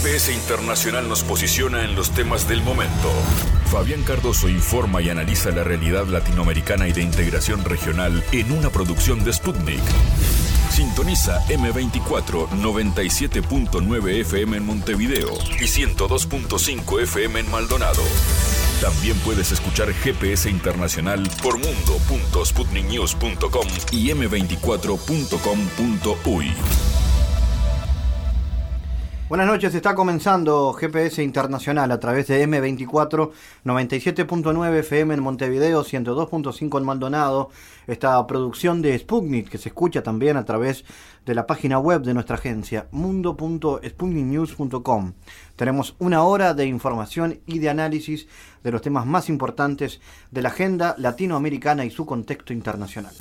GPS Internacional nos posiciona en los temas del momento. Fabián Cardoso informa y analiza la realidad latinoamericana y de integración regional en una producción de Sputnik. Sintoniza M24 97.9 FM en Montevideo y 102.5 FM en Maldonado. También puedes escuchar GPS Internacional por mundo.sputniknews.com y m24.com.uy. Buenas noches, está comenzando GPS Internacional a través de M24 97.9 FM en Montevideo, 102.5 en Maldonado. Esta producción de Sputnik que se escucha también a través de la página web de nuestra agencia, mundo.sputniknews.com. Tenemos una hora de información y de análisis de los temas más importantes de la agenda latinoamericana y su contexto internacional.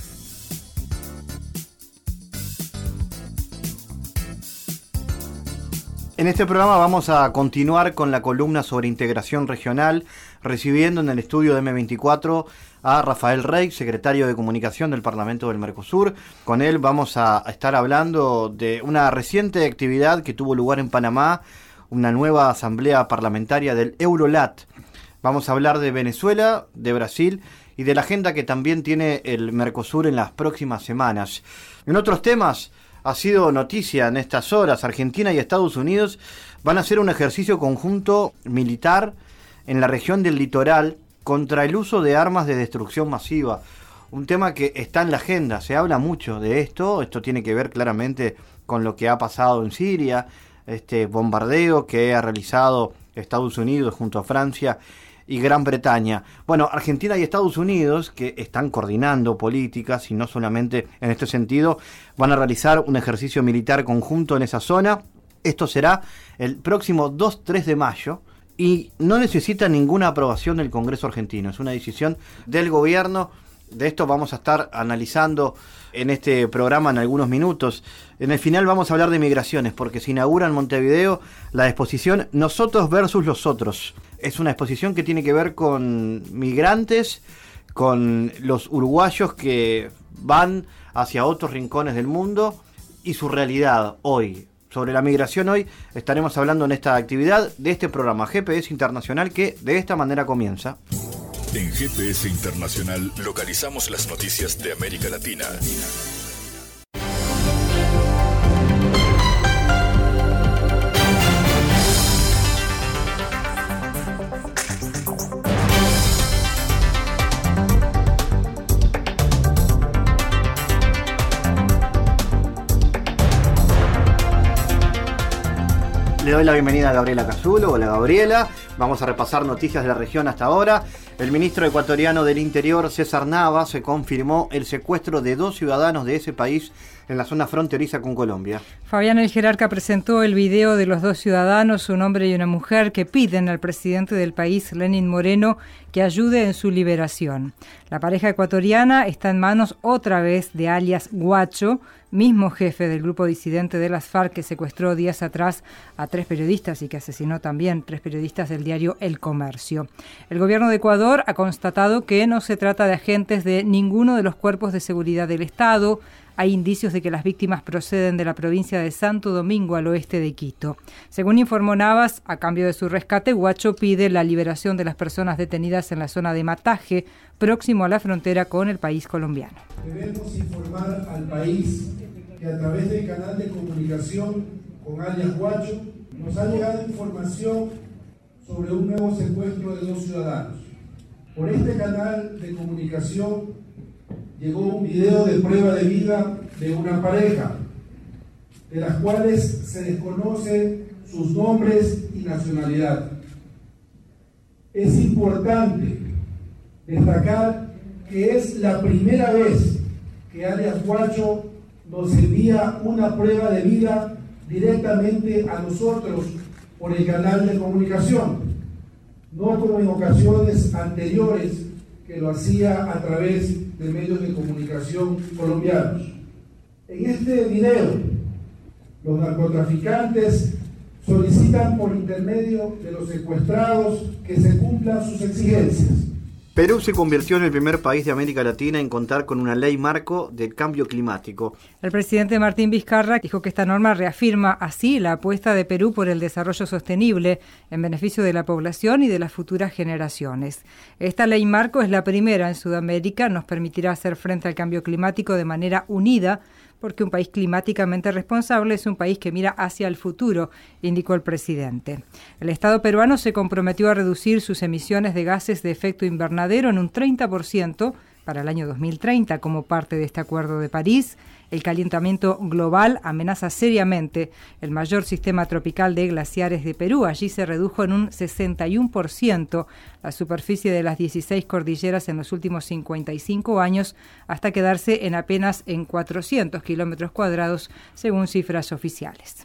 En este programa vamos a continuar con la columna sobre integración regional, recibiendo en el estudio de M24 a Rafael Rey, secretario de Comunicación del Parlamento del Mercosur. Con él vamos a estar hablando de una reciente actividad que tuvo lugar en Panamá, una nueva asamblea parlamentaria del Eurolat. Vamos a hablar de Venezuela, de Brasil y de la agenda que también tiene el Mercosur en las próximas semanas. En otros temas, ha sido noticia en estas horas, Argentina y Estados Unidos van a hacer un ejercicio conjunto militar en la región del litoral contra el uso de armas de destrucción masiva. Un tema que está en la agenda, se habla mucho de esto tiene que ver claramente con lo que ha pasado en Siria, este bombardeo que ha realizado Estados Unidos junto a Francia y Gran Bretaña. Bueno, Argentina y Estados Unidos, que están coordinando políticas y no solamente en este sentido, van a realizar un ejercicio militar conjunto en esa zona. Esto será el próximo 2-3 de mayo y no necesita ninguna aprobación del Congreso argentino. Es una decisión del gobierno. De esto vamos a estar analizando en este programa en algunos minutos. En el final vamos a hablar de migraciones, porque se inaugura en Montevideo la exposición Nosotros versus los Otros. Es una exposición que tiene que ver con migrantes, con los uruguayos que van hacia otros rincones del mundo y su realidad hoy. Sobre la migración hoy estaremos hablando en esta actividad de este programa GPS Internacional que de esta manera comienza. En GPS Internacional localizamos las noticias de América Latina. Le doy la bienvenida a Gabriela Casulo. Hola Gabriela, vamos a repasar noticias de la región hasta ahora. El ministro ecuatoriano del Interior, César Nava, se confirmó el secuestro de 2 ciudadanos de ese país en la zona fronteriza con Colombia. Fabián el Jerarca presentó el video de los 2 ciudadanos, un hombre y una mujer, que piden al presidente del país, Lenín Moreno, que ayude en su liberación. La pareja ecuatoriana está en manos otra vez de alias Guacho, mismo jefe del grupo disidente de las FARC que secuestró días atrás a 3 periodistas y que asesinó también 3 periodistas del diario El Comercio. El gobierno de Ecuador ha constatado que no se trata de agentes de ninguno de los cuerpos de seguridad del Estado. Hay indicios de que las víctimas proceden de la provincia de Santo Domingo al oeste de Quito. Según informó Navas, a cambio de su rescate, Guacho pide la liberación de las personas detenidas en la zona de Mataje, próximo a la frontera con el país colombiano. Debemos informar al país que a través del canal de comunicación con alias Guacho nos ha llegado información sobre un nuevo secuestro de 2 ciudadanos. Por este canal de comunicación llegó un video de prueba de vida de una pareja, de las cuales se desconocen sus nombres y nacionalidad. Es importante destacar que es la primera vez que alias Guacho nos envía una prueba de vida directamente a nosotros por el canal de comunicación, no como en ocasiones anteriores que lo hacía a través de medios de comunicación colombianos. En este video, los narcotraficantes solicitan por intermedio de los secuestrados que se cumplan sus exigencias. Perú se convirtió en el primer país de América Latina en contar con una ley marco del cambio climático. El presidente Martín Vizcarra dijo que esta norma reafirma así la apuesta de Perú por el desarrollo sostenible en beneficio de la población y de las futuras generaciones. Esta ley marco es la primera en Sudamérica, nos permitirá hacer frente al cambio climático de manera unida, porque un país climáticamente responsable es un país que mira hacia el futuro, indicó el presidente. El Estado peruano se comprometió a reducir sus emisiones de gases de efecto invernadero en un 30% para el año 2030 como parte de este Acuerdo de París. El calentamiento global amenaza seriamente el mayor sistema tropical de glaciares de Perú. Allí se redujo en un 61% la superficie de las 16 cordilleras en los últimos 55 años, hasta quedarse en apenas 400 kilómetros cuadrados, según cifras oficiales.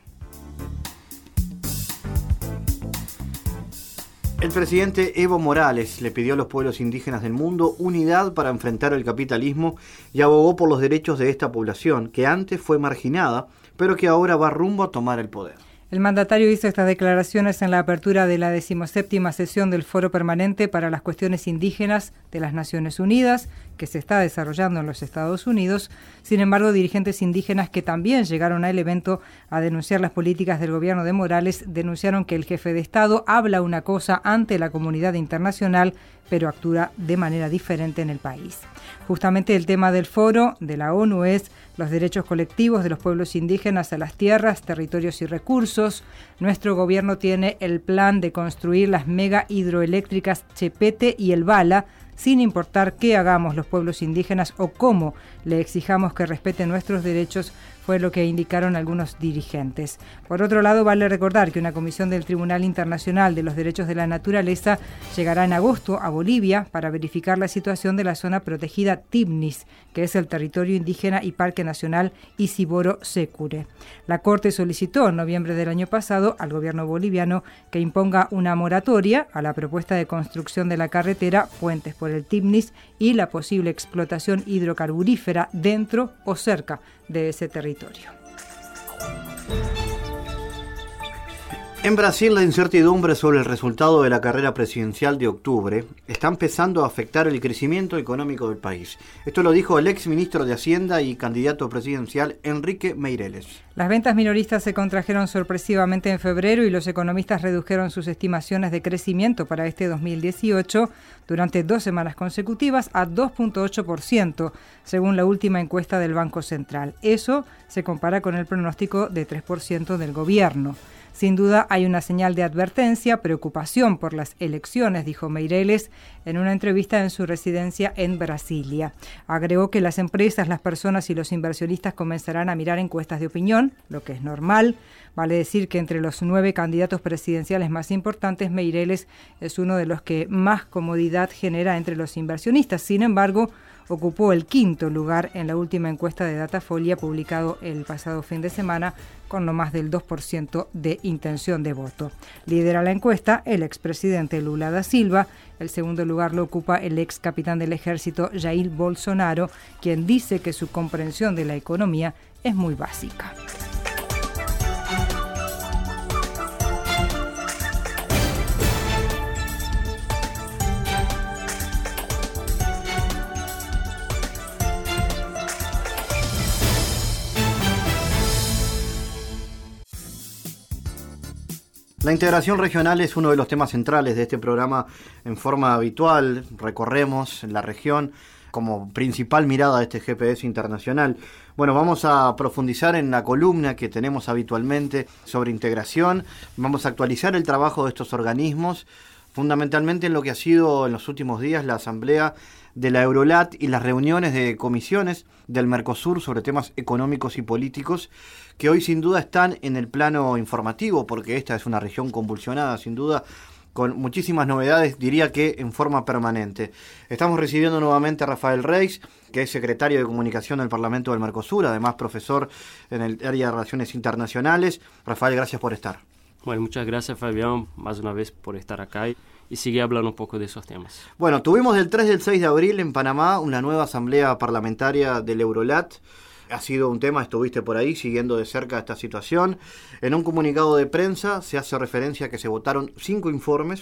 El presidente Evo Morales le pidió a los pueblos indígenas del mundo unidad para enfrentar el capitalismo y abogó por los derechos de esta población, que antes fue marginada, pero que ahora va rumbo a tomar el poder. El mandatario hizo estas declaraciones en la apertura de la 17ª sesión del Foro Permanente para las Cuestiones Indígenas de las Naciones Unidas, que se está desarrollando en los Estados Unidos. Sin embargo, dirigentes indígenas que también llegaron al evento a denunciar las políticas del gobierno de Morales denunciaron que el jefe de Estado habla una cosa ante la comunidad internacional, pero actúa de manera diferente en el país. Justamente el tema del foro de la ONU es los derechos colectivos de los pueblos indígenas a las tierras, territorios y recursos. Nuestro gobierno tiene el plan de construir las mega hidroeléctricas Chepete y El Bala, sin importar qué hagamos los pueblos indígenas o cómo le exijamos que respeten nuestros derechos, fue lo que indicaron algunos dirigentes. Por otro lado, vale recordar que una comisión del Tribunal Internacional de los Derechos de la Naturaleza llegará en agosto a Bolivia para verificar la situación de la zona protegida Tibnis, que es el territorio indígena y Parque Nacional Isiboro-Sécure. La Corte solicitó en noviembre del año pasado al gobierno boliviano que imponga una moratoria a la propuesta de construcción de la carretera Puentes por el Tibnis y la posible explotación hidrocarburífera dentro o cerca de ese territorio. En Brasil, la incertidumbre sobre el resultado de la carrera presidencial de octubre está empezando a afectar el crecimiento económico del país. Esto lo dijo el ex ministro de Hacienda y candidato presidencial Henrique Meirelles. Las ventas minoristas se contrajeron sorpresivamente en febrero y los economistas redujeron sus estimaciones de crecimiento para este 2018 durante 2 semanas consecutivas a 2.8%, según la última encuesta del Banco Central. Eso se compara con el pronóstico de 3% del gobierno. Sin duda hay una señal de advertencia, preocupación por las elecciones, dijo Meirelles en una entrevista en su residencia en Brasilia. Agregó que las empresas, las personas y los inversionistas comenzarán a mirar encuestas de opinión, lo que es normal. Vale decir que entre los 9 candidatos presidenciales más importantes, Meirelles es uno de los que más comodidad genera entre los inversionistas. Sin embargo, ocupó el 5º lugar en la última encuesta de Datafolia publicado el pasado fin de semana, con no más del 2% de intención de voto. Lidera la encuesta el expresidente Lula da Silva. El segundo lugar lo ocupa el ex capitán del ejército Jair Bolsonaro, quien dice que su comprensión de la economía es muy básica. La integración regional es uno de los temas centrales de este programa. En forma habitual recorremos la región como principal mirada de este GPS internacional. Bueno, vamos a profundizar en la columna que tenemos habitualmente sobre integración. Vamos a actualizar el trabajo de estos organismos, fundamentalmente en lo que ha sido en los últimos días la asamblea de la Eurolat y las reuniones de comisiones del Mercosur sobre temas económicos y políticos, que hoy sin duda están en el plano informativo, porque esta es una región convulsionada, sin duda, con muchísimas novedades, diría que en forma permanente. Estamos recibiendo nuevamente a Rafael Reis, que es secretario de Comunicación del Parlamento del Mercosur, además profesor en el área de Relaciones Internacionales. Rafael, gracias por estar. Bueno, muchas gracias, Fabián, más una vez por estar acá y sigue hablando un poco de esos temas. Bueno, tuvimos del 3 al 6 de abril en Panamá una nueva asamblea parlamentaria del Eurolat. Ha sido un tema, estuviste por ahí siguiendo de cerca esta situación. En un comunicado de prensa se hace referencia a que se votaron 5 informes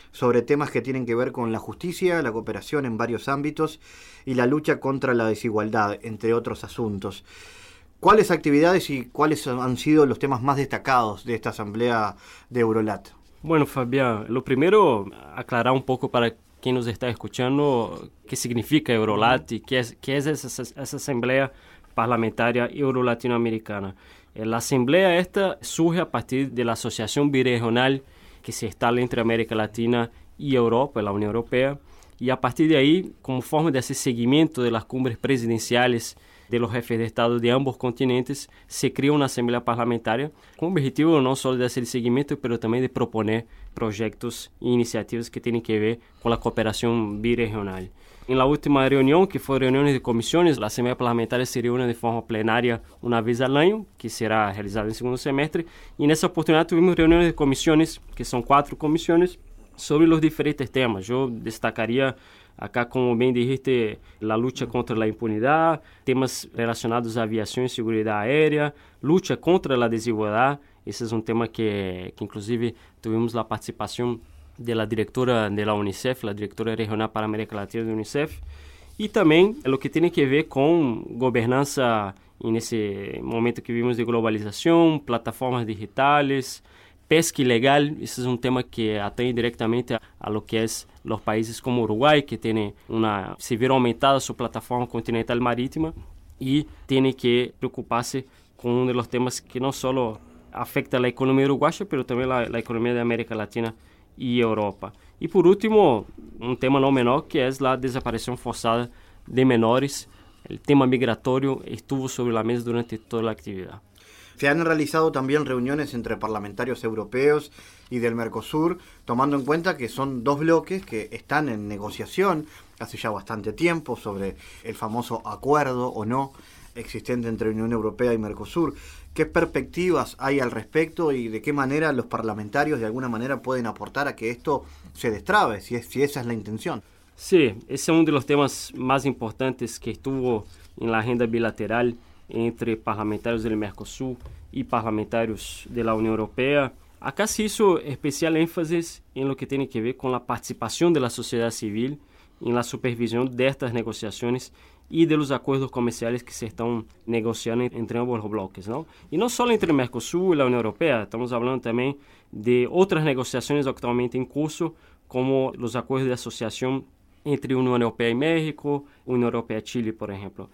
sobre temas que tienen que ver con la justicia, la cooperación en varios ámbitos y la lucha contra la desigualdad, entre otros asuntos. ¿Cuáles actividades y cuáles han sido los temas más destacados de esta asamblea de Eurolat? Bueno, Fabián, lo primero, aclarar un poco para quien nos está escuchando qué significa Eurolat y qué es esa asamblea parlamentaria euro-latinoamericana. La asamblea esta surge a partir de la asociación birregional que se instala entre América Latina y Europa, la Unión Europea, y a partir de ahí, como forma de hacer seguimiento de las cumbres presidenciales de los jefes de Estado de ambos continentes, se crea una asamblea parlamentaria con el objetivo no solo de hacer el seguimiento, pero también de proponer proyectos e iniciativas que tienen que ver con la cooperación birregional. En la última reunión, que fue reuniones de comisiones, la asamblea parlamentaria se reúne de forma plenaria una vez al año, que será realizada en el segundo semestre, y en esa oportunidad tuvimos reuniones de comisiones, que son 4 comisiones, sobre los diferentes temas. Yo destacaría acá, como bien dijiste, la lucha contra la impunidad, temas relacionados a aviación y seguridad aérea, lucha contra la desigualdad. Ese es un tema que inclusive tuvimos la participación de la directora de la UNICEF, la directora regional para América Latina de UNICEF, y también lo que tiene que ver con gobernanza en ese momento que vivimos de globalización, plataformas digitales, pesca ilegal. Ese es un tema que atañe directamente a lo que es los países como Uruguay, que tiene se vieron aumentada su plataforma continental marítima y tiene que preocuparse con uno de los temas que no solo afecta a la economía uruguaya, pero también la economía de América Latina y Europa. Y por último, un tema no menor, que es la desaparición forzada de menores. El tema migratorio estuvo sobre la mesa durante toda la actividad. Se han realizado también reuniones entre parlamentarios europeos y del Mercosur, tomando en cuenta que son 2 bloques que están en negociación hace ya bastante tiempo sobre el famoso acuerdo o no existente entre Unión Europea y Mercosur. ¿Qué perspectivas hay al respecto y de qué manera los parlamentarios de alguna manera pueden aportar a que esto se destrabe, si esa es la intención? Sí, ese es uno de los temas más importantes que estuvo en la agenda bilateral entre parlamentarios del Mercosur y parlamentarios de la Unión Europea. Acá se hizo especial énfasis en lo que tiene que ver con la participación de la sociedad civil en la supervisión de estas negociaciones y de los acuerdos comerciales que se están negociando entre ambos los bloques, ¿no? Y no solo entre el Mercosur y la Unión Europea, estamos hablando también de otras negociaciones actualmente en curso, como los acuerdos de asociación entre Unión Europea y México, Unión Europea y Chile, por ejemplo.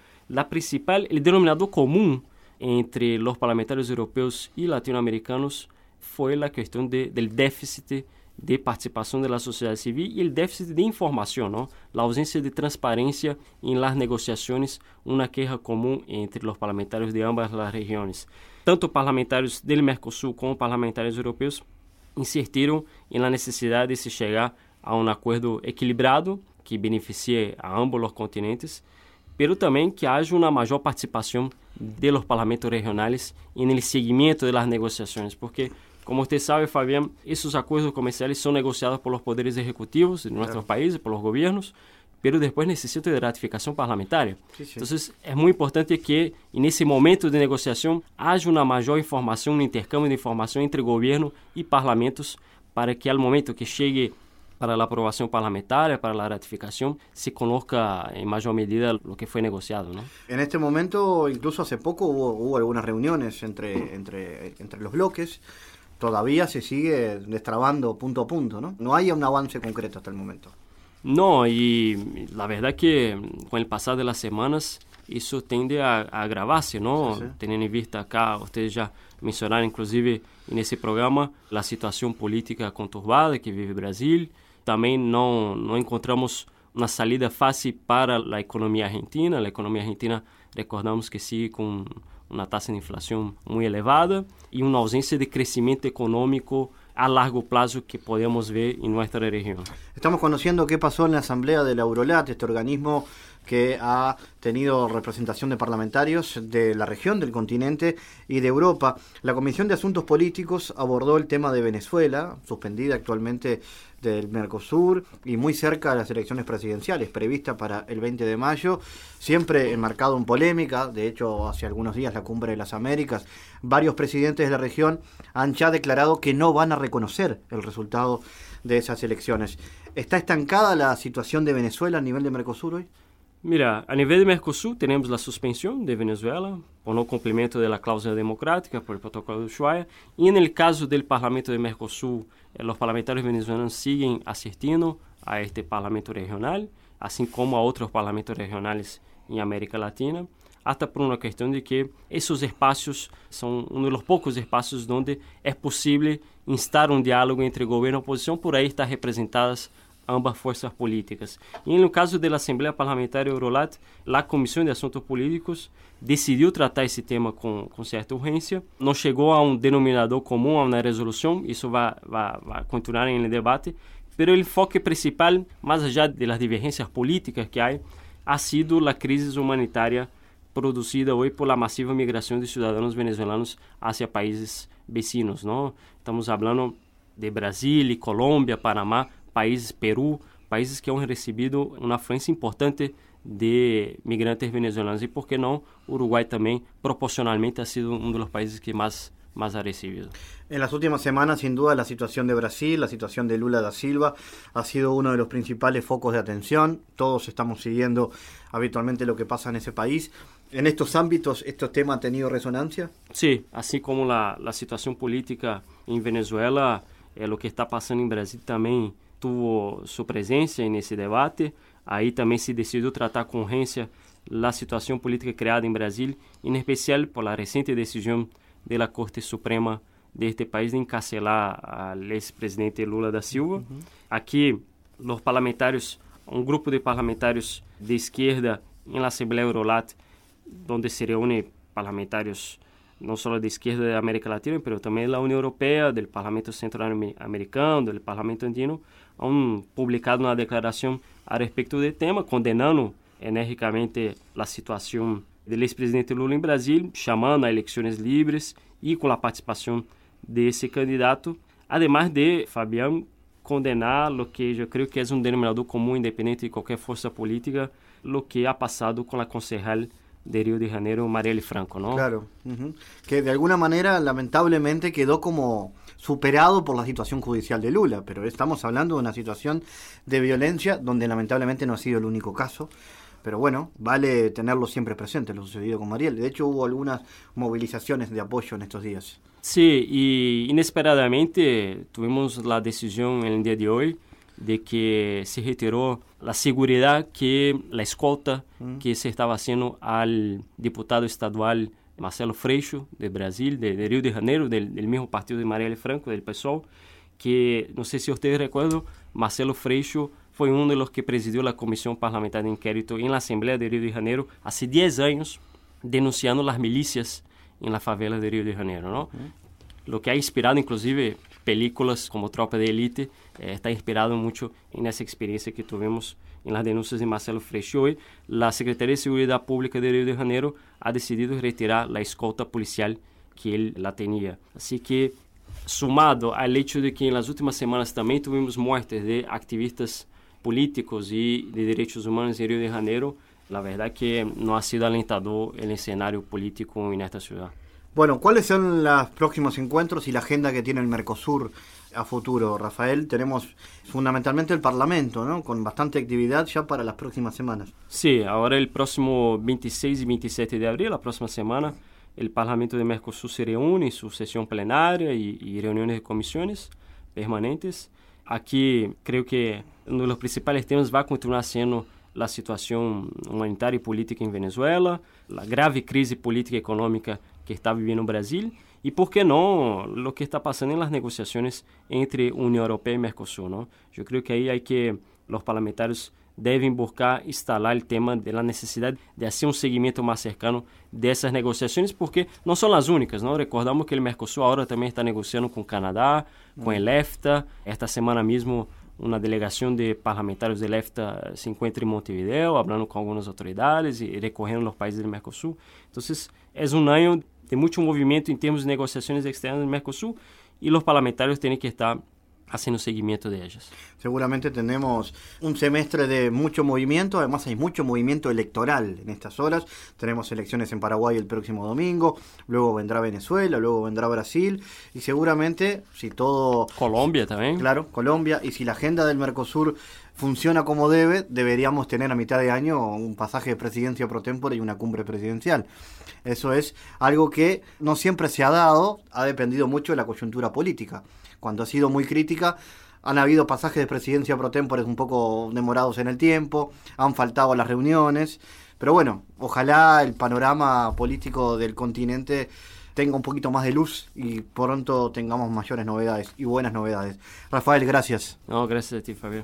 El denominador común entre los parlamentarios europeos y latinoamericanos fue la cuestión del déficit de participación de la sociedad civil y el déficit de información, ¿no? La ausencia de transparencia en las negociaciones, una queja común entre los parlamentarios de ambas las regiones. Tanto parlamentarios del Mercosur como parlamentarios europeos insistieron en la necesidad de se llegar a un acuerdo equilibrado que beneficie a ambos los continentes, pero también que haya una mayor participación de los parlamentos regionales en el seguimiento de las negociaciones, porque, como usted sabe, Fabián, esos acuerdos comerciales son negociados por los poderes ejecutivos de nuestros países, por los gobiernos, pero después necesitan de ratificación parlamentaria. Sí. Entonces, es muy importante que en ese momento de negociación haya una mayor información, un intercambio de información entre gobierno y parlamentos, para que al momento que llegue para la aprobación parlamentaria, para la ratificación, se conozca en mayor medida lo que fue negociado, ¿no? En este momento, incluso hace poco, hubo algunas reuniones entre los bloques. Todavía se sigue destrabando punto a punto, ¿no? No hay un avance concreto hasta el momento. No, y la verdad que con el pasar de las semanas eso tiende a agravarse, ¿no? Sí. Teniendo en vista acá, ustedes ya mencionaron inclusive en ese programa la situación política conturbada que vive Brasil. También no encontramos una salida fácil para la economía argentina. La economía argentina, recordamos que sigue con una tasa de inflación muy elevada y una ausencia de crecimiento económico a largo plazo que podemos ver en nuestra región. Estamos conociendo qué pasó en la asamblea de la Eurolat, este organismo que ha tenido representación de parlamentarios de la región, del continente y de Europa. La Comisión de Asuntos Políticos abordó el tema de Venezuela, suspendida actualmente del Mercosur y muy cerca de las elecciones presidenciales previstas para el 20 de mayo, siempre enmarcado en polémica. De hecho, hace algunos días la Cumbre de las Américas, varios presidentes de la región han ya declarado que no van a reconocer el resultado de esas elecciones. ¿Está estancada la situación de Venezuela a nivel de Mercosur hoy? Mira, a nivel de Mercosur tenemos la suspensión de Venezuela por no cumplimiento de la cláusula democrática, por el protocolo de Ushuaia, y en el caso del Parlamento de Mercosur, los parlamentarios venezolanos siguen asistiendo a este Parlamento regional, así como a otros parlamentos regionales en América Latina, hasta por una cuestión de que esos espacios son uno de los pocos espacios donde es posible instar un diálogo entre gobierno y oposición, por ahí están representadas ambas fuerzas políticas. Y en el caso de la Asamblea Parlamentaria Eurolat, la Comisión de Asuntos Políticos decidió tratar ese tema con cierta urgencia. No llegó a un denominador común, a una resolución, eso va a continuar en el debate, pero el enfoque principal, más allá de las divergencias políticas que hay, ha sido la crisis humanitaria producida hoy por la masiva migración de ciudadanos venezolanos hacia países vecinos, ¿no? Estamos hablando de Brasil y Colombia, Panamá, países, Perú, países que han recibido una afluencia importante de migrantes venezolanos y, por qué no, Uruguay también proporcionalmente ha sido uno de los países que más ha recibido. En las últimas semanas, sin duda, la situación de Brasil, la situación de Lula da Silva ha sido uno de los principales focos de atención. Todos estamos siguiendo habitualmente lo que pasa en ese país. ¿En estos ámbitos estos temas han tenido resonancia? Sí, así como la situación política en Venezuela, lo que está pasando en Brasil también tuvo su presencia en ese debate. Ahí también se decidió tratar con urgencia la situación política creada en Brasil, en especial por la reciente decisión de la Corte Suprema de este país de encarcelar al expresidente Lula da Silva. Aquí los parlamentarios, un grupo de parlamentarios de izquierda en la Asamblea Eurolat, donde se reúnen parlamentarios no solo de izquierda de América Latina, pero también de la Unión Europea, del Parlamento Centroamericano, del Parlamento Andino, han publicado una declaración al respecto del tema, condenando enérgicamente la situación del expresidente Lula en Brasil, llamando a elecciones libres y con la participación de ese candidato, además de, Fabián, condenar lo que yo creo que es un denominador común independiente de cualquier fuerza política, lo que ha pasado con la concejal de Río de Janeiro, Marielle Franco, ¿no? Claro, que de alguna manera lamentablemente quedó como superado por la situación judicial de Lula, pero estamos hablando de una situación de violencia donde lamentablemente no ha sido el único caso, pero bueno, vale tenerlo siempre presente, lo sucedido con Marielle. De hecho hubo algunas movilizaciones de apoyo en estos días. Sí, y inesperadamente tuvimos la decisión en el día de hoy de que se retiró la seguridad que la escolta que se estaba haciendo al diputado estadual Marcelo Freixo, de Brasil, de Río de Janeiro, del mismo partido de Marielle Franco, del PSOL, que, no sé si ustedes recuerdan, Marcelo Freixo fue uno de los que presidió la Comisión Parlamentar de Inquérito en la Asamblea de Río de Janeiro hace 10 años, denunciando las milicias en la favela de Río de Janeiro, ¿no? Lo que ha inspirado inclusive películas como Tropa de Elite, está inspirado mucho en esa experiencia que tuvimos en las denuncias de Marcelo Freixo. Hoy, la Secretaría de Seguridad Pública de Río de Janeiro ha decidido retirar la escolta policial que él la tenía. Así que, sumado al hecho de que en las últimas semanas también tuvimos muertes de activistas políticos y de derechos humanos en Río de Janeiro, la verdad que no ha sido alentador el escenario político en esta ciudad. Bueno, ¿cuáles son los próximos encuentros y la agenda que tiene el Mercosur a futuro, Rafael? Tenemos fundamentalmente el Parlamento, ¿no? Con bastante actividad ya para las próximas semanas. Sí, ahora el próximo 26 y 27 de abril, la próxima semana, el Parlamento de Mercosur se reúne en su sesión plenaria y reuniones de comisiones permanentes. Aquí creo que uno de los principales temas va a continuar siendo la situación humanitaria y política en Venezuela, la grave crisis política y económica que está viviendo Brasil y, por qué no, lo que está pasando en las negociaciones entre Unión Europea y Mercosur, ¿no? Yo creo que ahí los parlamentarios deben buscar instalar el tema de la necesidad de hacer un seguimiento más cercano de esas negociaciones, porque no son las únicas, ¿no? Recordamos que el Mercosur ahora también está negociando con Canadá, con el EFTA. Esta semana mismo una delegación de parlamentarios del EFTA se encuentra en Montevideo, hablando con algunas autoridades y recorriendo los países del Mercosur. Entonces, es un año de mucho movimiento en términos de negociaciones externas del Mercosur y los parlamentarios tienen que estar haciendo seguimiento de ellas. Seguramente tenemos un semestre de mucho movimiento, además hay mucho movimiento electoral en estas horas. Tenemos elecciones en Paraguay el próximo domingo, luego vendrá Venezuela, luego vendrá Brasil y seguramente si todo... Colombia también. Claro, Colombia, y si la agenda del Mercosur funciona como debe, deberíamos tener a mitad de año un pasaje de presidencia pro tempore y una cumbre presidencial. Eso es algo que no siempre se ha dado, ha dependido mucho de la coyuntura política. Cuando ha sido muy crítica, han habido pasajes de presidencia pro tempore un poco demorados en el tiempo, han faltado las reuniones, pero bueno, ojalá el panorama político del continente tenga un poquito más de luz y pronto tengamos mayores novedades y buenas novedades. Rafael, gracias. No, gracias a ti, Fabián.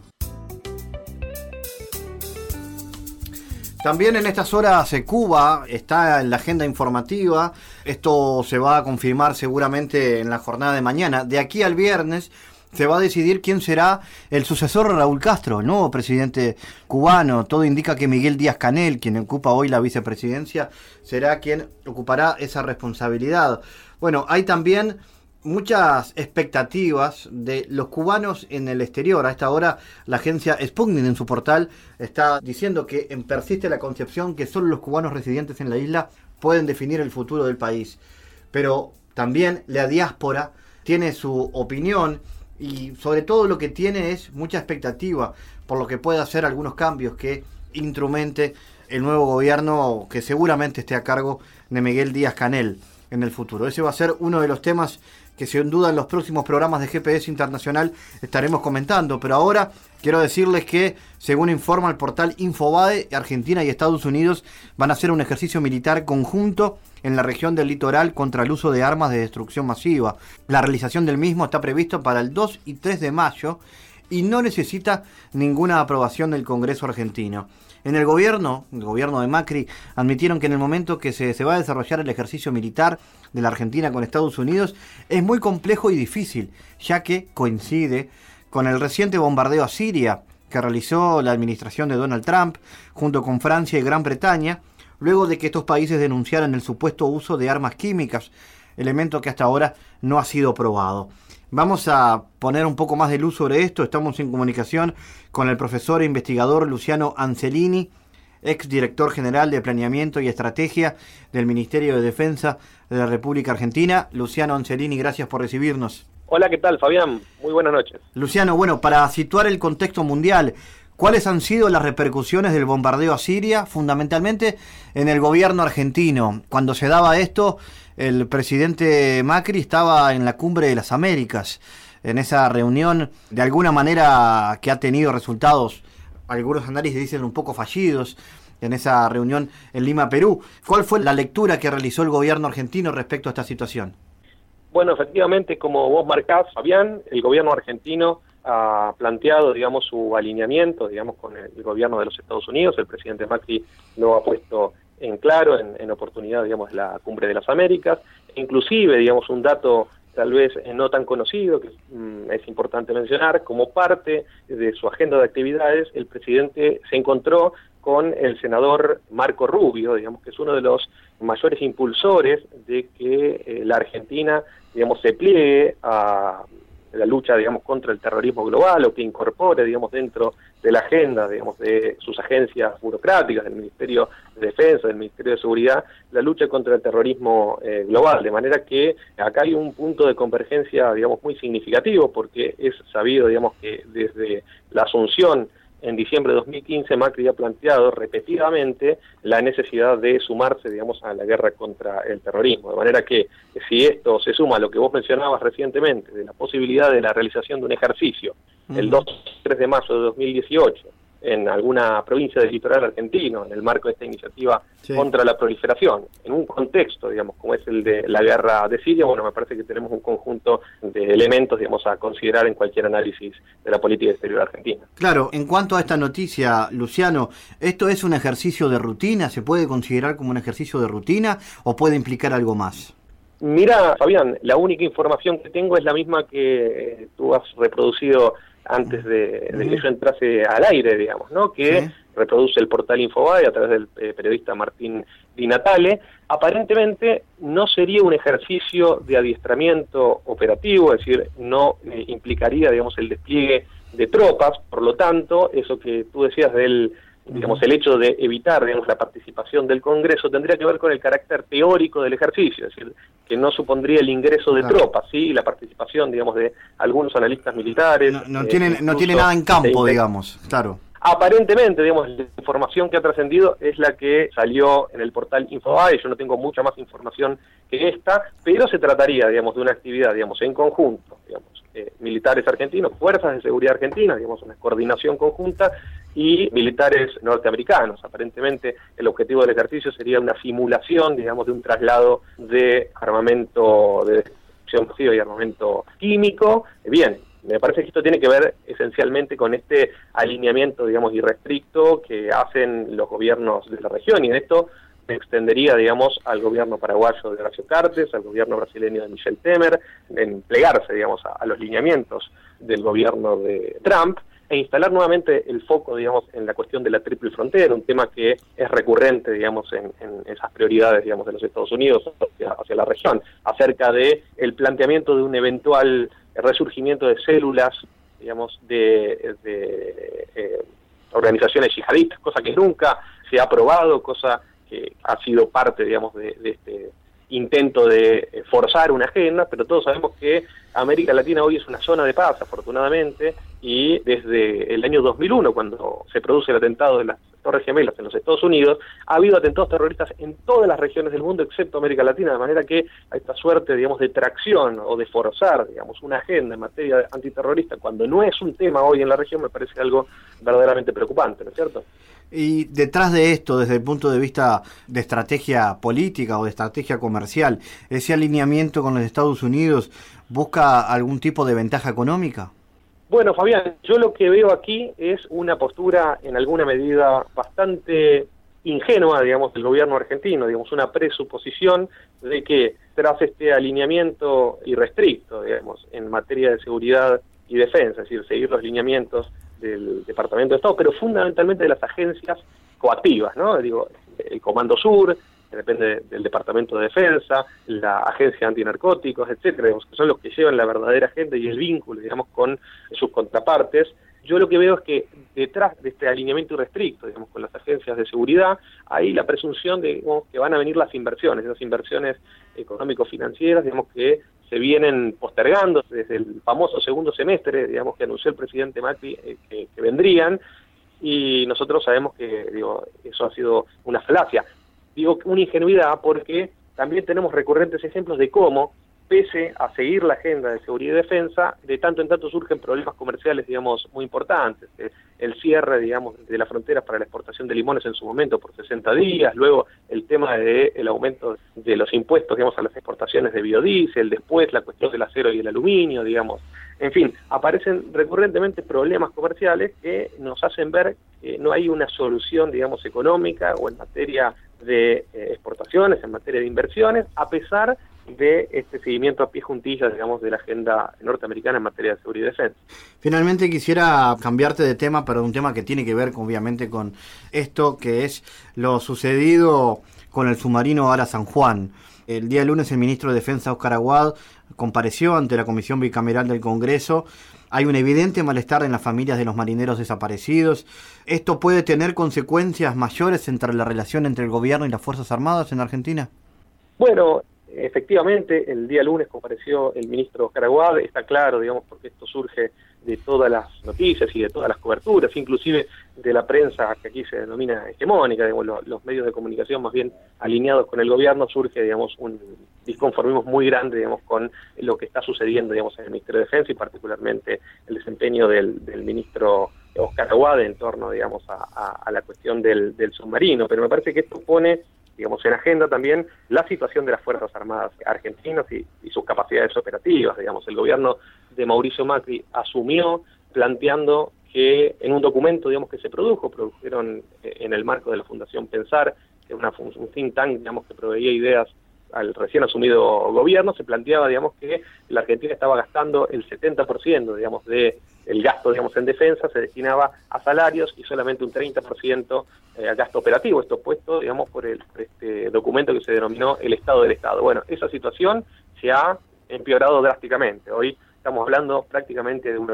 También en estas horas Cuba está en la agenda informativa. Esto se va a confirmar seguramente en la jornada de mañana. De aquí al viernes se va a decidir quién será el sucesor de Raúl Castro, el nuevo presidente cubano. Todo indica que Miguel Díaz-Canel, quien ocupa hoy la vicepresidencia, será quien ocupará esa responsabilidad. Bueno, hay también muchas expectativas de los cubanos en el exterior. A esta hora la agencia Sputnik en su portal está diciendo que persiste la concepción que solo los cubanos residentes en la isla pueden definir el futuro del país. Pero también la diáspora tiene su opinión y sobre todo lo que tiene es mucha expectativa por lo que puede hacer algunos cambios que instrumente el nuevo gobierno que seguramente esté a cargo de Miguel Díaz-Canel en el futuro. Ese va a ser uno de los temas que sin duda en los próximos programas de GPS Internacional estaremos comentando, pero ahora quiero decirles que, según informa el portal Infobae, Argentina y Estados Unidos van a hacer un ejercicio militar conjunto en la región del litoral contra el uso de armas de destrucción masiva. La realización del mismo está previsto para el 2 y 3 de mayo y no necesita ninguna aprobación del Congreso argentino. En el gobierno de Macri, admitieron que en el momento que se va a desarrollar el ejercicio militar de la Argentina con Estados Unidos, es muy complejo y difícil, ya que coincide con el reciente bombardeo a Siria que realizó la administración de Donald Trump junto con Francia y Gran Bretaña, luego de que estos países denunciaran el supuesto uso de armas químicas, elemento que hasta ahora no ha sido probado. Vamos a poner un poco más de luz sobre esto. Estamos en comunicación con el profesor e investigador Luciano Ancelini, exdirector general de Planeamiento y Estrategia del Ministerio de Defensa de la República Argentina. Luciano Ancelini, gracias por recibirnos. Hola, ¿qué tal, Fabián? Muy buenas noches. Luciano, bueno, para situar el contexto mundial, ¿cuáles han sido las repercusiones del bombardeo a Siria, fundamentalmente en el gobierno argentino? Cuando se daba esto, el presidente Macri estaba en la Cumbre de las Américas, en esa reunión, de alguna manera que ha tenido resultados, algunos análisis dicen un poco fallidos, en esa reunión en Lima, Perú. ¿Cuál fue la lectura que realizó el gobierno argentino respecto a esta situación? Bueno, efectivamente, como vos marcás, Fabián, el gobierno argentino ha planteado, digamos, su alineamiento, digamos, con el gobierno de los Estados Unidos. El presidente Macri lo ha puesto en claro en oportunidad, digamos, de la Cumbre de las Américas. Inclusive, digamos, un dato tal vez no tan conocido, que es importante mencionar, como parte de su agenda de actividades, el presidente se encontró con el senador Marco Rubio, digamos, que es uno de los mayores impulsores de que la Argentina, digamos, se pliegue a la lucha, digamos, contra el terrorismo global, o que incorpore, digamos, dentro de la agenda, digamos, de sus agencias burocráticas, del Ministerio de Defensa, del Ministerio de Seguridad, la lucha contra el terrorismo global, de manera que acá hay un punto de convergencia, digamos, muy significativo, porque es sabido, digamos, que desde la asunción en diciembre de 2015, Macri ha planteado repetidamente la necesidad de sumarse, digamos, a la guerra contra el terrorismo. De manera que, si esto se suma a lo que vos mencionabas recientemente, de la posibilidad de la realización de un ejercicio el 2-3 de mayo de 2018, en alguna provincia del litoral argentino, en el marco de esta iniciativa contra la proliferación, en un contexto, digamos, como es el de la guerra de Siria, bueno, me parece que tenemos un conjunto de elementos, digamos, a considerar en cualquier análisis de la política exterior argentina. Claro, en cuanto a esta noticia, Luciano, ¿esto es un ejercicio de rutina? ¿Se puede considerar como un ejercicio de rutina o puede implicar algo más? Mira, Fabián, la única información que tengo es la misma que tú has reproducido antes de que yo entrase al aire, digamos, ¿no? Que sí reproduce el portal Infobae a través del periodista Martín Di Natale. Aparentemente no sería un ejercicio de adiestramiento operativo, es decir, no implicaría, digamos, el despliegue de tropas. Por lo tanto, eso que tú decías del, digamos, el hecho de evitar, digamos, la participación del Congreso tendría que ver con el carácter teórico del ejercicio, es decir, que no supondría el ingreso de tropas, ¿sí? Y la participación, digamos, de algunos analistas militares. No tiene nada en campo, digamos, claro. Aparentemente, digamos, la información que ha trascendido es la que salió en el portal Infobae. Yo no tengo mucha más información que esta, pero se trataría, digamos, de una actividad, digamos, en conjunto, digamos, militares argentinos, fuerzas de seguridad argentinas, digamos, una coordinación conjunta, y militares norteamericanos. Aparentemente el objetivo del ejercicio sería una simulación, digamos, de un traslado de armamento de destrucción masiva y armamento químico. Bien, me parece que esto tiene que ver esencialmente con este alineamiento, digamos, irrestricto que hacen los gobiernos de la región, y en esto se extendería, digamos, al gobierno paraguayo de Horacio Cartes, al gobierno brasileño de Michel Temer, en plegarse, digamos, a los lineamientos del gobierno de Trump, e instalar nuevamente el foco, digamos, en la cuestión de la triple frontera, un tema que es recurrente, digamos, en esas prioridades, digamos, de los Estados Unidos hacia la región, acerca de el planteamiento de un eventual resurgimiento de células, digamos, de organizaciones yihadistas, cosa que nunca se ha aprobado, cosa que ha sido parte, digamos, de este intento de forzar una agenda, pero todos sabemos que América Latina hoy es una zona de paz, afortunadamente, y desde el año 2001, cuando se produce el atentado de las Torres Gemelas en los Estados Unidos, ha habido atentados terroristas en todas las regiones del mundo, excepto América Latina, de manera que a esta suerte, digamos, de tracción o de forzar, digamos, una agenda en materia antiterrorista, cuando no es un tema hoy en la región, me parece algo verdaderamente preocupante, ¿no es cierto? Y detrás de esto, desde el punto de vista de estrategia política o de estrategia comercial, ¿ese alineamiento con los Estados Unidos busca algún tipo de ventaja económica? Bueno, Fabián, yo lo que veo aquí es una postura en alguna medida bastante ingenua, digamos, del gobierno argentino, digamos, una presuposición de que tras este alineamiento irrestricto, digamos, en materia de seguridad y defensa, es decir, seguir los lineamientos del Departamento de Estado, pero fundamentalmente de las agencias coactivas, ¿no? Digo, el Comando Sur, que depende del Departamento de Defensa, la Agencia Antinarcóticos, etcétera, digamos, que son los que llevan la verdadera agenda y el vínculo, digamos, con sus contrapartes. Yo lo que veo es que detrás de este alineamiento irrestricto, digamos, con las agencias de seguridad, hay la presunción de, digamos, que van a venir las inversiones, esas inversiones económico-financieras, digamos, que se vienen postergando desde el famoso segundo semestre, digamos, que anunció el presidente Macri que vendrían, y nosotros sabemos que, digo, eso ha sido una falacia. Digo, una ingenuidad, porque también tenemos recurrentes ejemplos de cómo, pese a seguir la agenda de seguridad y defensa, de tanto en tanto surgen problemas comerciales, digamos, muy importantes. El cierre, digamos, de las fronteras para la exportación de limones en su momento por 60 días, luego el tema del aumento de los impuestos, digamos, a las exportaciones de biodiesel, después la cuestión del acero y el aluminio, digamos. En fin, aparecen recurrentemente problemas comerciales que nos hacen ver que no hay una solución, digamos, económica o en materia de exportaciones, en materia de inversiones, a pesar de este seguimiento a pie juntillas, digamos, de la agenda norteamericana en materia de seguridad y defensa. Finalmente quisiera cambiarte de tema, pero un tema que tiene que ver obviamente con esto, que es lo sucedido con el submarino Ara San Juan. El día lunes el ministro de Defensa, Óscar Aguad, compareció ante la Comisión Bicameral del Congreso. Hay un evidente malestar en las familias de los marineros desaparecidos. ¿Esto puede tener consecuencias mayores entre la relación entre el gobierno y las Fuerzas Armadas en Argentina? Bueno, efectivamente, el día lunes compareció el ministro Óscar Aguad. Está claro, digamos, porque esto surge de todas las noticias y de todas las coberturas, inclusive de la prensa que aquí se denomina hegemónica, digamos, los medios de comunicación más bien alineados con el gobierno. Surge, digamos, un disconformismo muy grande, digamos, con lo que está sucediendo, digamos, en el Ministerio de Defensa y particularmente el desempeño del ministro Óscar Aguad en torno, digamos, a la cuestión del submarino. Pero me parece que esto pone, digamos, en agenda también la situación de las Fuerzas Armadas argentinas y sus capacidades operativas. Digamos, el gobierno de Mauricio Macri asumió planteando que en un documento, digamos, que se produjeron en el marco de la Fundación Pensar, que es un think tank, digamos, que proveía ideas al recién asumido gobierno, se planteaba, digamos, que la Argentina estaba gastando el 70%, digamos, de el gasto, digamos, en defensa se destinaba a salarios y solamente un 30% a gasto operativo. Esto puesto, digamos, por este documento que se denominó el Estado del Estado. Bueno, esa situación se ha empeorado drásticamente. Hoy estamos hablando prácticamente de un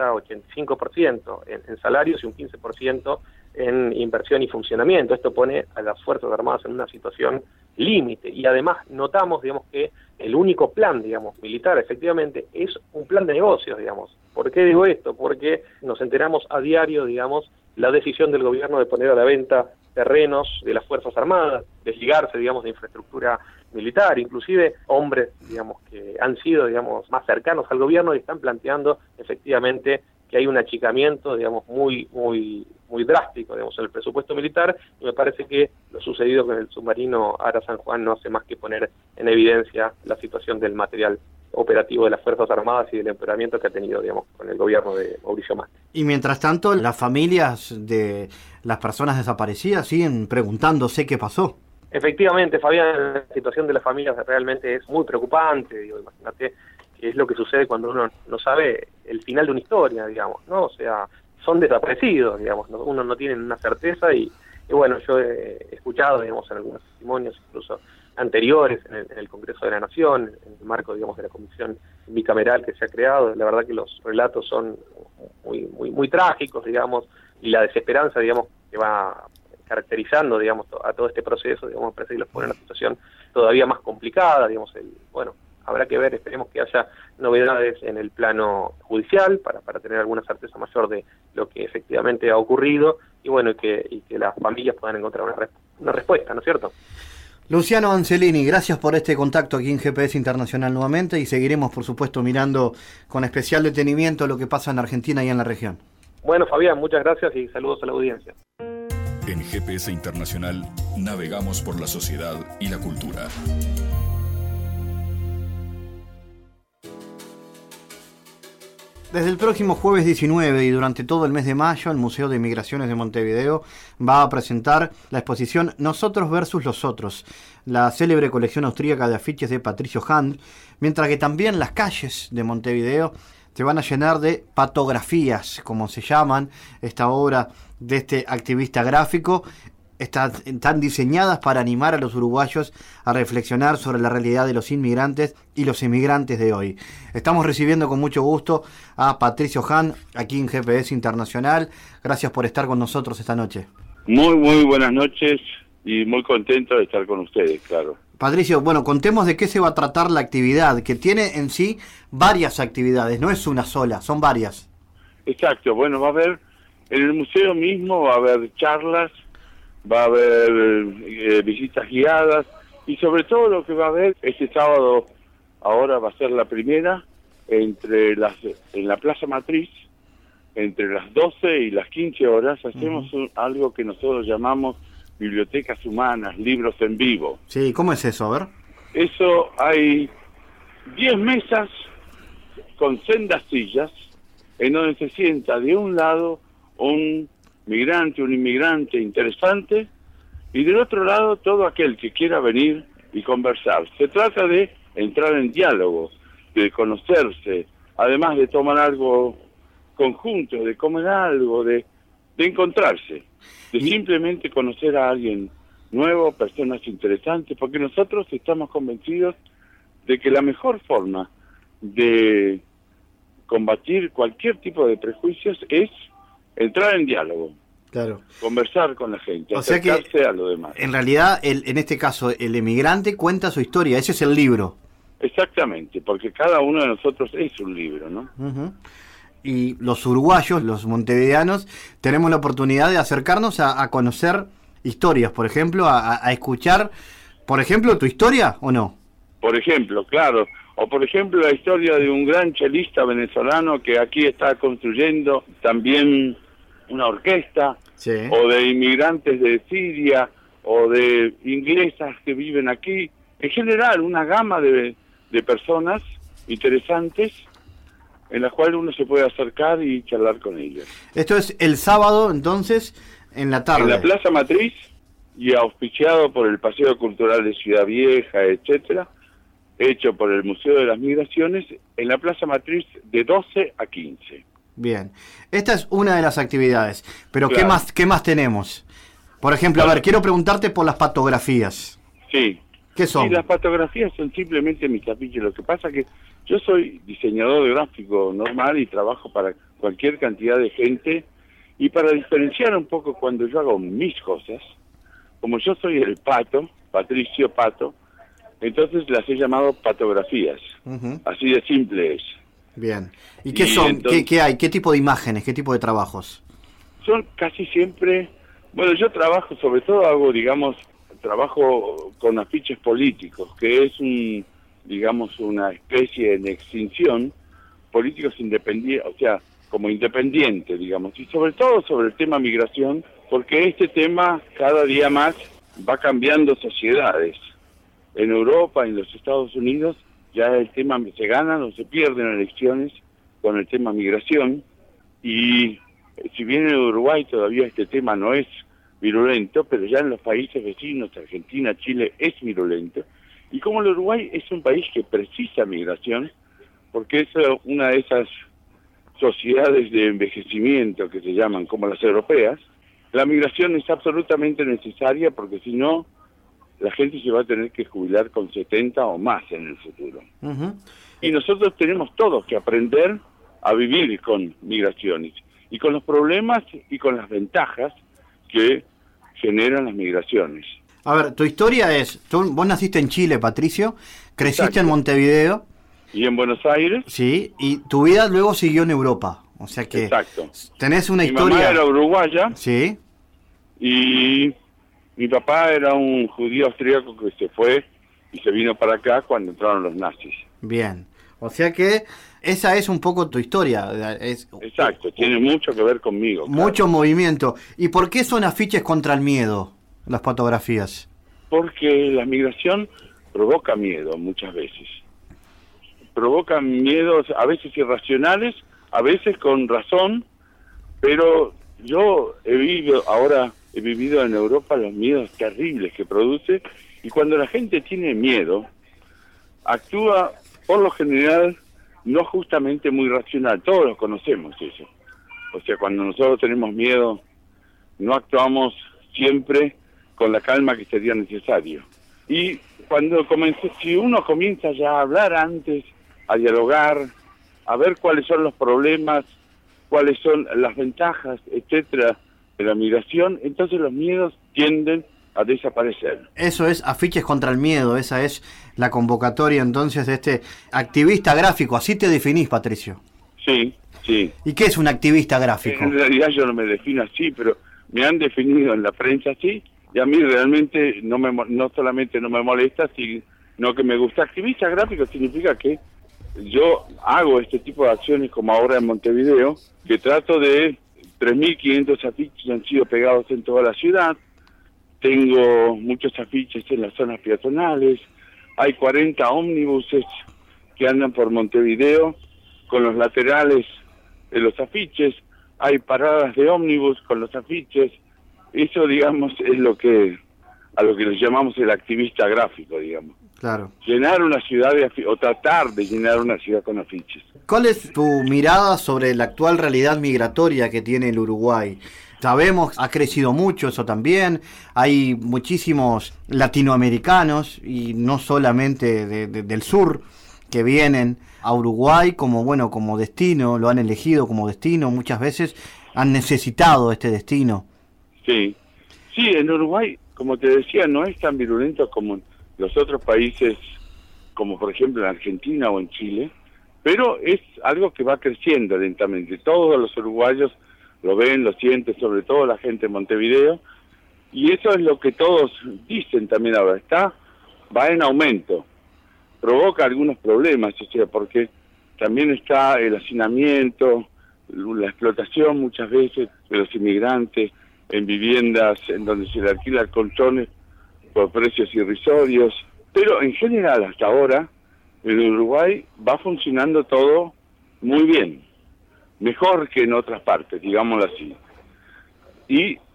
80-85% en salarios y un 15% en inversión y funcionamiento. Esto pone a las Fuerzas Armadas en una situación límite, y además notamos, digamos, que el único plan, digamos, militar, efectivamente, es un plan de negocios, digamos. ¿Por qué digo esto? Porque nos enteramos a diario, digamos, la decisión del gobierno de poner a la venta terrenos de las Fuerzas Armadas, desligarse, digamos, de infraestructura militar, inclusive hombres, digamos, que han sido, digamos, más cercanos al gobierno y están planteando, efectivamente, que hay un achicamiento, digamos, muy drástico, digamos, en el presupuesto militar, y me parece que lo sucedido con el submarino Ara San Juan no hace más que poner en evidencia la situación del material operativo de las Fuerzas Armadas y del empeoramiento que ha tenido, digamos, con el gobierno de Mauricio Macri. Y mientras tanto, las familias de las personas desaparecidas siguen preguntándose qué pasó. Efectivamente, Fabián, la situación de las familias realmente es muy preocupante. Digo, imagínate qué es lo que sucede cuando uno no sabe el final de una historia, digamos, ¿no? O sea, son desaparecidos, digamos, uno no tiene una certeza y bueno, yo he escuchado, digamos, en algunos testimonios, incluso anteriores, en el Congreso de la Nación, en el marco, digamos, de la comisión bicameral que se ha creado. La verdad que los relatos son muy trágicos, digamos, y la desesperanza, digamos, que va caracterizando, digamos, a todo este proceso, digamos, me parece que los pone en una situación todavía más complicada, digamos, bueno, habrá que ver, esperemos que haya novedades en el plano judicial para tener alguna certeza mayor de lo que efectivamente ha ocurrido, y bueno, y que las familias puedan encontrar una respuesta, ¿no es cierto? Luciano Ancelini, gracias por este contacto aquí en GPS Internacional nuevamente, y seguiremos, por supuesto, mirando con especial detenimiento lo que pasa en Argentina y en la región. Bueno, Fabián, muchas gracias y saludos a la audiencia. En GPS Internacional navegamos por la sociedad y la cultura. Desde el próximo jueves 19 y durante todo el mes de mayo, el Museo de Migraciones de Montevideo va a presentar la exposición Nosotros versus los Otros, la célebre colección austríaca de afiches de Patricio Hand, mientras que también las calles de Montevideo se van a llenar de patografías, como se llaman, esta obra de este activista gráfico. Están diseñadas para animar a los uruguayos a reflexionar sobre la realidad de los inmigrantes y los emigrantes de hoy. Estamos recibiendo con mucho gusto a Patricio Hand aquí en GPS Internacional. Gracias por estar con nosotros esta noche. Muy buenas noches y muy contento de estar con ustedes, claro. Patricio, bueno, contemos de qué se va a tratar la actividad, que tiene en sí varias actividades, no es una sola, son varias. Exacto, bueno, va a haber, en el museo mismo va a haber charlas, va a haber visitas guiadas, y sobre todo lo que va a haber este sábado, ahora va a ser la primera, en la Plaza Matriz, entre las 12 y las 15 horas, hacemos algo que nosotros llamamos bibliotecas humanas, libros en vivo. Sí, ¿cómo es eso? A ver. Eso, hay 10 mesas con sendas sillas, en donde se sienta de un lado un inmigrante interesante, y del otro lado todo aquel que quiera venir y conversar. Se trata de entrar en diálogo, de conocerse, además de tomar algo conjunto, de comer algo, de encontrarse, de simplemente conocer a alguien nuevo, personas interesantes, porque nosotros estamos convencidos de que la mejor forma de combatir cualquier tipo de prejuicios es entrar en diálogo. Claro. Conversar con la gente, o acercarse sea que, a lo demás. En realidad, en este caso, el emigrante cuenta su historia, ese es el libro. Exactamente, porque cada uno de nosotros es un libro, ¿no? Uh-huh. Y los uruguayos, los montevideanos, tenemos la oportunidad de acercarnos a conocer historias, por ejemplo, a escuchar, por ejemplo, tu historia, ¿o no? Por ejemplo, claro. O por ejemplo la historia de un gran chelista venezolano que aquí está construyendo también una orquesta, sí. O de inmigrantes de Siria, o de inglesas que viven aquí. En general, una gama de personas interesantes en las cuales uno se puede acercar y charlar con ellos. Esto es el sábado, entonces, en la tarde. En la Plaza Matriz, y auspiciado por el Paseo Cultural de Ciudad Vieja, etcétera, hecho por el Museo de las Migraciones en la Plaza Matriz de 12 a 15. Bien, esta es una de las actividades, pero Claro. ¿qué más tenemos? Por ejemplo, a ver, quiero preguntarte por las patografías. Sí. ¿Qué son? Sí, las fotografías son simplemente mis afiches. Lo que pasa que yo soy diseñador gráfico normal y trabajo para cualquier cantidad de gente, y para diferenciar un poco cuando yo hago mis cosas, como yo soy el Pato, Patricio Pato, entonces las he llamado patografías. Ujú. Así de simple es. Bien. ¿Y qué Y son? entonces- ¿Qué hay? ¿Qué tipo de imágenes? ¿Qué tipo de trabajos? Son casi siempre, bueno, yo trabajo, sobre todo hago, digamos, trabajo con afiches políticos, que es digamos, una especie en extinción, políticos independientes, o sea, como independiente, digamos, y sobre todo sobre el tema migración, porque este tema cada día más va cambiando sociedades. En Europa, en los Estados Unidos, ya el tema se ganan o se pierden elecciones con el tema migración, y si bien en Uruguay todavía este tema no es virulento, pero ya en los países vecinos, Argentina, Chile, es virulento. Y como el Uruguay es un país que precisa migración, porque es una de esas sociedades de envejecimiento que se llaman como las europeas, la migración es absolutamente necesaria, porque si no, la gente se va a tener que jubilar con 70 o más en el futuro. Ujú. Y nosotros tenemos todos que aprender a vivir con migraciones, y con los problemas y con las ventajas que generan las migraciones. A ver, tu historia es, vos naciste en Chile, Patricio, creciste Exacto. en Montevideo, Y en Buenos Aires, sí, y tu vida luego siguió en Europa. O sea que exacto. tenés una Mi historia. mamá era uruguaya Sí, y mi papá era un judío austríaco que se fue y se vino para acá cuando entraron los nazis. bien. O sea que esa es un poco tu historia. Es Exacto, tiene mucho que ver conmigo. claro. mucho movimiento. ¿Y por qué son afiches contra el miedo, las fotografías? Porque la migración provoca miedo muchas veces. Provoca miedos a veces irracionales, a veces con razón, pero yo he vivido en Europa los miedos terribles que produce, y cuando la gente tiene miedo, actúa por lo general no justamente muy racional. Todos lo conocemos eso. O sea, cuando nosotros tenemos miedo, no actuamos siempre con la calma que sería necesario. Y si uno comienza ya a hablar antes, a dialogar, a ver cuáles son los problemas, cuáles son las ventajas, etcétera, de la migración, entonces los miedos tienden a desaparecer. Eso es afiches contra el miedo, esa es la convocatoria entonces de este activista gráfico, así te definís, Patricio. Sí, sí. ¿Y qué es un activista gráfico? En realidad yo no me defino así, pero me han definido en la prensa así, y a mí realmente no solamente no me molesta, sino que me gusta. Activista gráfico significa que yo hago este tipo de acciones, como ahora en Montevideo, que trato de 3.500 afiches han sido pegados en toda la ciudad. Tengo muchos afiches en las zonas peatonales. Hay 40 ómnibuses que andan por Montevideo con los laterales de los afiches. Hay paradas de ómnibus con los afiches. Eso, digamos, es a lo que le llamamos el activista gráfico, digamos. Claro. Llenar una ciudad o tratar de llenar una ciudad con afiches. ¿Cuál es tu mirada sobre la actual realidad migratoria que tiene el Uruguay? Sabemos, ha crecido mucho eso también, hay muchísimos latinoamericanos y no solamente del sur que vienen a Uruguay como destino, lo han elegido como destino, muchas veces han necesitado este destino. Sí, en Uruguay, como te decía, no es tan virulento como los otros países, como por ejemplo en Argentina o en Chile, pero es algo que va creciendo lentamente. Todos los uruguayos lo ven, lo sienten, sobre todo la gente de Montevideo, y eso es lo que todos dicen también ahora, va en aumento, provoca algunos problemas, o sea, porque también está el hacinamiento, la explotación muchas veces de los inmigrantes en viviendas en donde se le alquilan colchones por precios irrisorios, pero en general hasta ahora en Uruguay va funcionando todo muy bien, mejor que en otras partes, digámoslo así. Y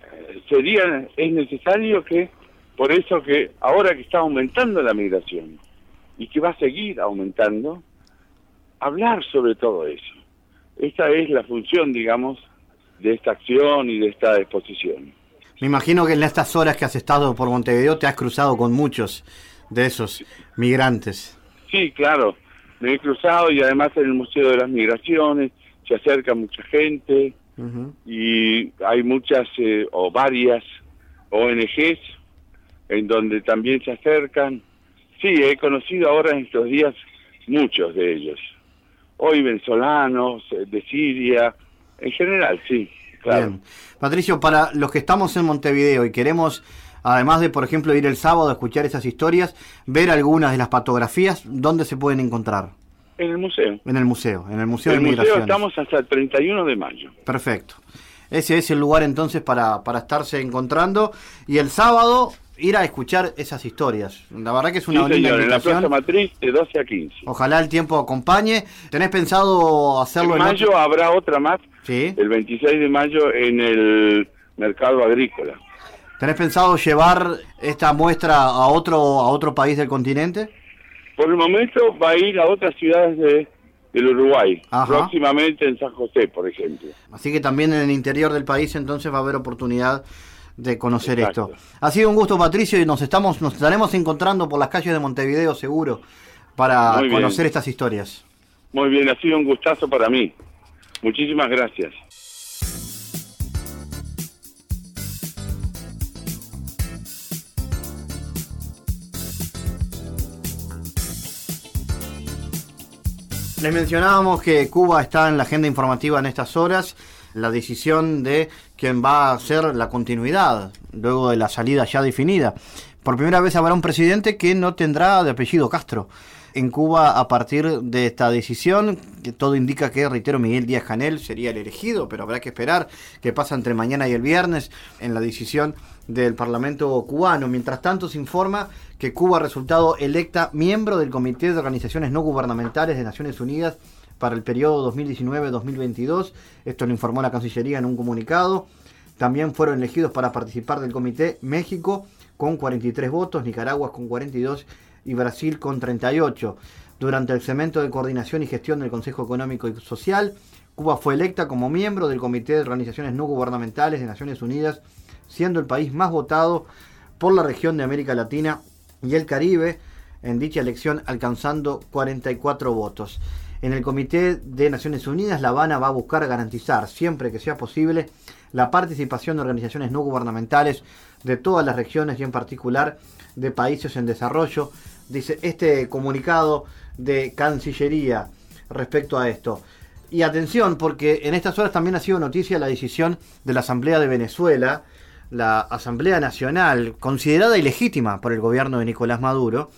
es necesario que, por eso que ahora que está aumentando la migración y que va a seguir aumentando, hablar sobre todo eso. Esta es la función, digamos, de esta acción y de esta exposición. Me imagino que en estas horas que has estado por Montevideo te has cruzado con muchos de esos migrantes. Sí, claro, me he cruzado y además en el Museo de las Migraciones se acerca mucha gente y hay muchas o varias ONGs en donde también se acercan. Sí, he conocido ahora en estos días muchos de ellos. Hoy venezolanos, de Siria, en general, sí, claro. Bien. Patricio, para los que estamos en Montevideo y queremos, además de, por ejemplo, ir el sábado a escuchar esas historias, ver algunas de las fotografías, ¿dónde se pueden encontrar? En el museo. En el museo de Migraciones. En el museo estamos hasta el 31 de mayo. Perfecto. Ese es el lugar entonces para estarse encontrando. Y el sábado ir a escuchar esas historias. La verdad que es una linda invitación. En la Plaza Matriz de 12 a 15. Ojalá el tiempo acompañe. ¿Tenés pensado hacerlo en mayo? Habrá otra más. ¿Sí? El 26 de mayo en el Mercado Agrícola. ¿Tenés pensado llevar esta muestra a otro país del continente? Por el momento va a ir a otras ciudades del Uruguay. Ajá. Próximamente en San José, por ejemplo. Así que también en el interior del país entonces va a haber oportunidad de conocer Exacto. esto. Ha sido un gusto, Patricio, y nos estaremos encontrando por las calles de Montevideo seguro para conocer estas historias. Muy bien, ha sido un gustazo para mí. Muchísimas gracias. Les mencionábamos que Cuba está en la agenda informativa en estas horas, la decisión de quién va a ser la continuidad, luego de la salida ya definida. Por primera vez habrá un presidente que no tendrá de apellido Castro en Cuba a partir de esta decisión, que todo indica que, reitero, Miguel Díaz-Canel sería el elegido, pero habrá que esperar qué pasa entre mañana y el viernes en la decisión del Parlamento cubano. Mientras tanto, se informa que Cuba ha resultado electa miembro del Comité de Organizaciones No Gubernamentales de Naciones Unidas para el periodo 2019-2022. Esto lo informó la Cancillería en un comunicado. También fueron elegidos para participar del comité México con 43 votos, Nicaragua con 42 y Brasil con 38. Durante el segmento de coordinación y gestión del Consejo Económico y Social, Cuba fue electa como miembro del Comité de Organizaciones No Gubernamentales de Naciones Unidas, siendo el país más votado por la región de América Latina y el Caribe en dicha elección, alcanzando 44 votos. En el Comité de Naciones Unidas, La Habana va a buscar garantizar, siempre que sea posible, la participación de organizaciones no gubernamentales de todas las regiones y en particular de países en desarrollo, dice este comunicado de Cancillería respecto a esto. Y atención, porque en estas horas también ha sido noticia la decisión de la Asamblea de Venezuela, la Asamblea Nacional, considerada ilegítima por el gobierno de Nicolás Maduro,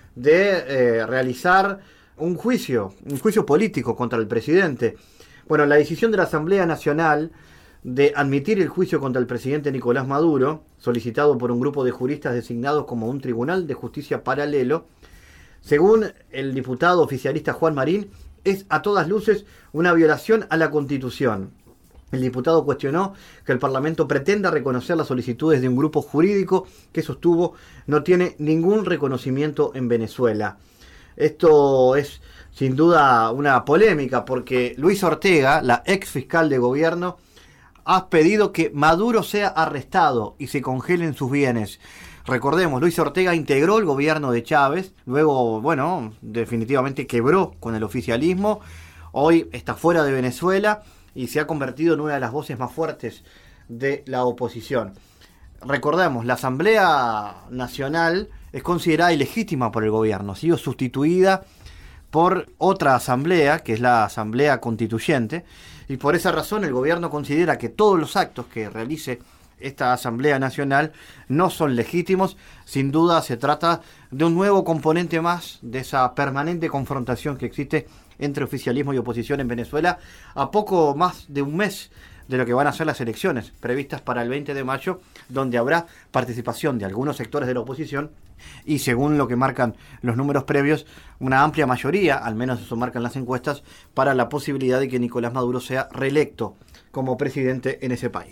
de realizar un juicio político contra el presidente. Bueno, la decisión de la Asamblea Nacional de admitir el juicio contra el presidente Nicolás Maduro, solicitado por un grupo de juristas designados como un tribunal de justicia paralelo, según el diputado oficialista Juan Marín, es a todas luces una violación a la Constitución. El diputado cuestionó que el Parlamento pretenda reconocer las solicitudes de un grupo jurídico que sostuvo no tiene ningún reconocimiento en Venezuela. Esto es sin duda una polémica porque Luis Ortega, la ex fiscal de gobierno, ha pedido que Maduro sea arrestado y se congelen sus bienes. Recordemos, Luis Ortega integró el gobierno de Chávez, luego, bueno, definitivamente quebró con el oficialismo, hoy está fuera de Venezuela y se ha convertido en una de las voces más fuertes de la oposición. Recordemos, la Asamblea Nacional es considerada ilegítima por el gobierno, ha sido sustituida por otra asamblea, que es la Asamblea Constituyente, y por esa razón el gobierno considera que todos los actos que realice esta Asamblea Nacional no son legítimos. Sin duda se trata de un nuevo componente más de esa permanente confrontación que existe entre oficialismo y oposición en Venezuela, a poco más de un mes de lo que van a ser las elecciones previstas para el 20 de mayo, donde habrá participación de algunos sectores de la oposición y, según lo que marcan los números previos, una amplia mayoría, al menos eso marcan las encuestas, para la posibilidad de que Nicolás Maduro sea reelecto como presidente en ese país.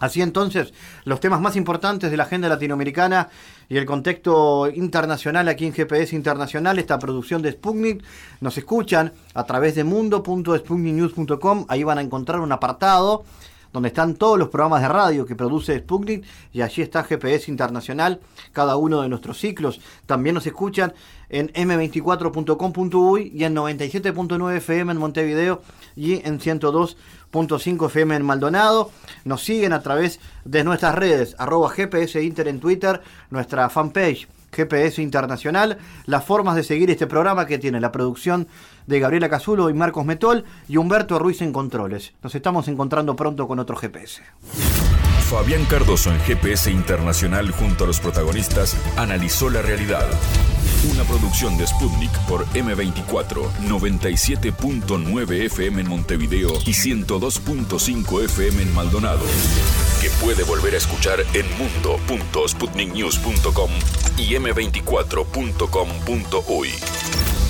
Así entonces, los temas más importantes de la agenda latinoamericana y el contexto internacional aquí en GPS Internacional, esta producción de Sputnik. Nos escuchan a través de mundo.sputniknews.com. Ahí van a encontrar un apartado donde están todos los programas de radio que produce Sputnik, y allí está GPS Internacional, cada uno de nuestros ciclos. También nos escuchan en m24.com.uy y en 97.9 FM en Montevideo y en 102.5 FM en Maldonado. Nos siguen a través de nuestras redes, @GPS Inter en Twitter, nuestra fanpage GPS Internacional, las formas de seguir este programa que tiene la producción de Gabriela Casulo y Marcos Metol y Humberto Ruiz en controles. Nos estamos encontrando pronto con otro GPS. Fabián Cardoso en GPS Internacional junto a los protagonistas analizó la realidad. Una producción de Sputnik por M24, 97.9 FM en Montevideo y 102.5 FM en Maldonado. Que puede volver a escuchar en mundo.sputniknews.com y m24.com.uy.